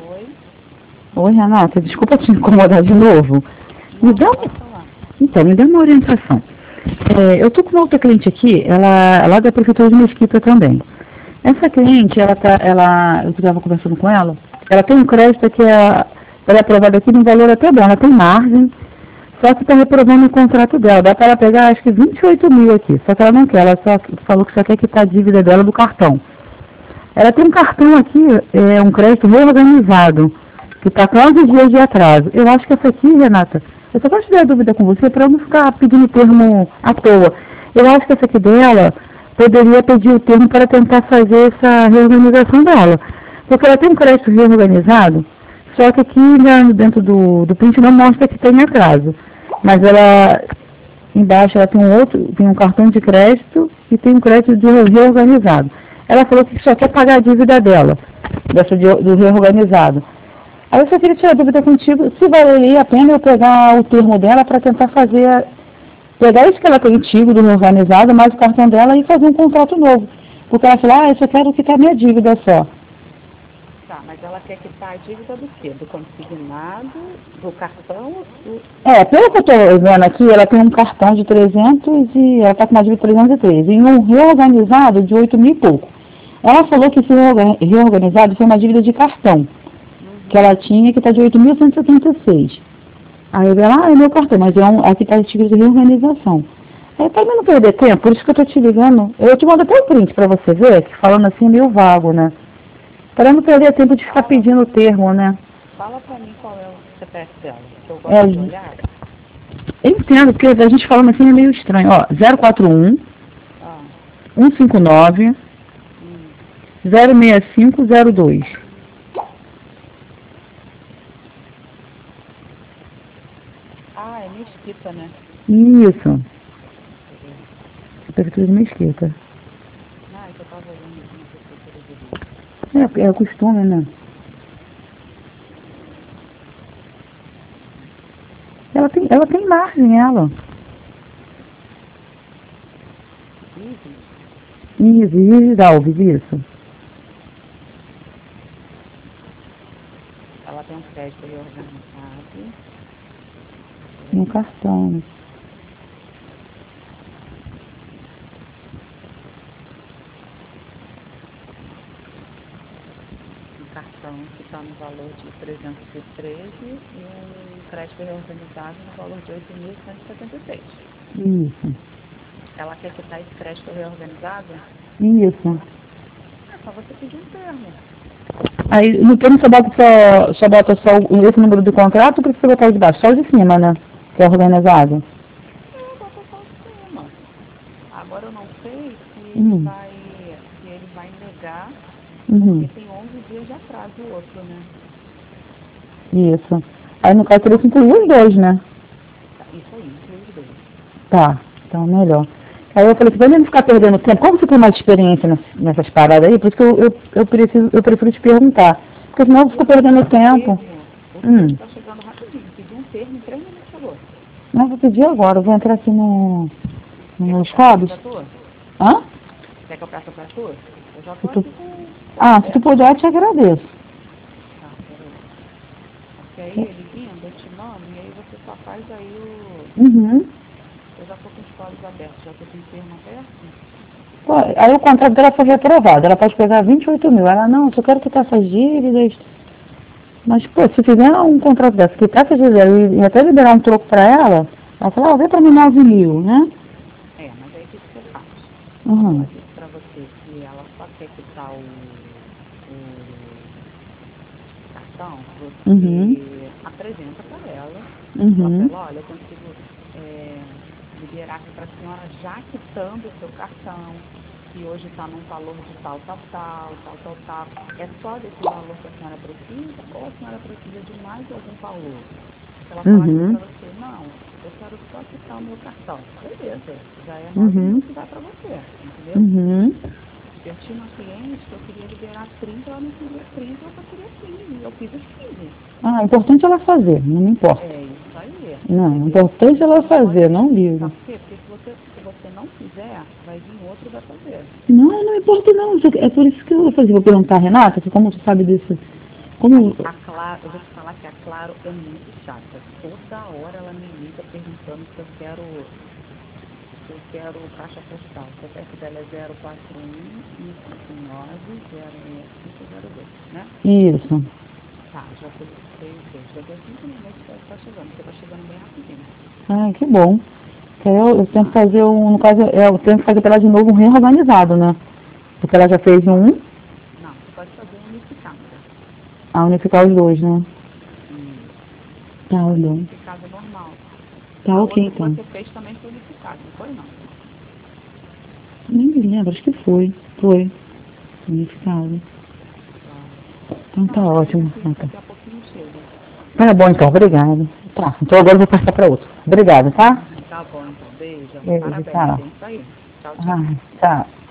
Oi? Oi, Renata, desculpa te incomodar de novo. Me dá, Pode falar. então, me dá uma orientação. Eu tô com uma outra cliente aqui, ela é lá da Prefeitura de Mesquita também. Essa cliente, eu estava conversando com ela tem um crédito que ela é aprovada aqui num valor até bom, ela tem margem, só que está reprovando o contrato dela. Dá para ela pegar acho que 28 mil aqui, só que ela não quer, ela só falou que só quer quitar a dívida dela do cartão. Ela tem um cartão aqui, um crédito reorganizado, que está com 11 dias de atraso. Eu acho que essa aqui, Renata, eu só gosto de dar dúvida com você para eu não ficar pedindo termo à toa. Eu acho que essa aqui dela poderia pedir o termo para tentar fazer essa reorganização dela. Porque ela tem um crédito reorganizado, só que aqui dentro do print não mostra que tem atraso. Mas ela, embaixo, ela tem um cartão de crédito e tem um crédito reorganizado. Ela falou que só quer pagar a dívida dela, do reorganizado. Aí eu só queria tirar dúvida contigo, se valeria a pena eu pegar o termo dela para tentar pegar isso que ela tem antigo do reorganizado, mais o cartão dela e fazer um contrato novo. Porque ela falou, eu só quero quitar minha dívida só. Tá, mas ela quer quitar a dívida do quê? Do consignado, do cartão? Pelo que eu estou vendo aqui, ela tem um cartão de 300 e ela está com uma dívida de 313. E um reorganizado de 8 mil e pouco. Ela falou que esse reorganizado foi uma dívida de cartão, que ela tinha, que está de 8.176. Aí ela, é meu cartão, mas aqui está escrito de reorganização. Aí para mim não perder tempo, por isso que eu estou te ligando. Eu te mando até o print para você ver, que falando assim é meio vago, né? Para não perder tempo de ficar pedindo o termo, né? Fala pra mim qual é o CPF dela, que eu gosto de olhar. Eu entendo, porque a gente falando assim é meio estranho. Ó, 041 159 06502. Ah, é Mesquita, né? Isso. Prefeitura de Mesquita. Ah, eu tava olhando aqui na prefeitura de É costume, né? Ela tem margem, ela. Isso, Alves, isso. Ela tem um crédito reorganizado. No cartão. Um cartão que está no valor de 313 e um crédito reorganizado no valor de 8.176. Isso. Ela quer quitar esse crédito reorganizado? Isso. É só você pedir um termo. Aí no termo você bota só esse número do contrato, porque você botar de baixo, só o de cima, né? Que é organizado. Bota só o tema. Agora eu não sei se ele vai negar, porque tem 11 dias de atraso o outro, né? Isso. Aí no caso teria que incluir os dois, né? Isso aí, inclui os dois. Tá, então melhor. Aí eu falei assim, pra mim não ficar perdendo tempo, como você tem mais experiência nessas paradas aí, por isso que eu prefiro te perguntar. Porque senão eu fico perdendo tempo. O tá chegando rapidinho, pedi um termo em 3 minutos chegou. Não, eu vou pedir agora, eu vou entrar aqui nos cabos. Hã? Quer que eu peça pra tu? Eu já tô aqui se tu puder, eu te agradeço. Tá, peraí. Porque aí ele vindo, eu te mando, e aí você só faz aí Eu já tô com os polos abertos, já tô com o termo aberto. Aí o contrato dela foi reprovado, ela pode pegar 28 mil. Ela, não, só quero quitar essas dívidas. Mas, pô, se fizer um contrato dessa, quitar essas dívidas e até liberar um troco pra ela fala, vê pra mim 9 mil, né? Mas aí o que você faz? Uhum. Eu disse pra você que ela só quer quitar o cartão, você apresenta pra ela. Fala, olha, eu consigo liberar aqui pra senhora já quitando o seu cartão, que hoje está num valor de tal. É só desse valor que a senhora precisa ou a senhora precisa de mais algum valor? Ela fala assim pra você, não, eu quero só quitar o meu cartão. Beleza, já é 9 mil que dá pra você, entendeu? Eu tinha uma cliente que eu queria liberar 30, ela não queria 30, eu só queria 15, eu fiz os 15. Ah, importante ela fazer, não me importa. É isso aí. Não, importante ela fazer, não liga. Sabe por quê? Porque se você não fizer, vai vir outro e vai fazer. Não importa não, é por isso que eu vou fazer, vou perguntar a Renata, que como tu sabe disso, Como... A Claro, eu vou te falar que a Claro é muito chata. Toda hora ela me liga perguntando se eu quero caixa postal. O CPF dela é 041-159-0502, né? Isso. Tá, já solicitei o quê? Já deu 5 minutos que tá chegando, porque tá chegando bem rapidinho. Ah, que bom. Eu tenho que fazer no caso, eu tenho que fazer para ela de novo um reorganizado, né? Porque ela já fez um, Não, você pode fazer um unificado. a unificar os dois, né? Tá, olhou. Unificado normal. Tá, A ok, outra que então. você fez também foi unificado, não foi não? Nem me lembro, acho que foi. Foi. Unificado. Então tá Não, ótimo. daqui a pouquinho chega. Tá bom, então, obrigado. Tá, então agora eu vou passar para outro. Obrigada, tá? Tá bom, então. Beijo. Beijo, Parabéns. tchau. É isso aí. Tchau, tchau. Tchau.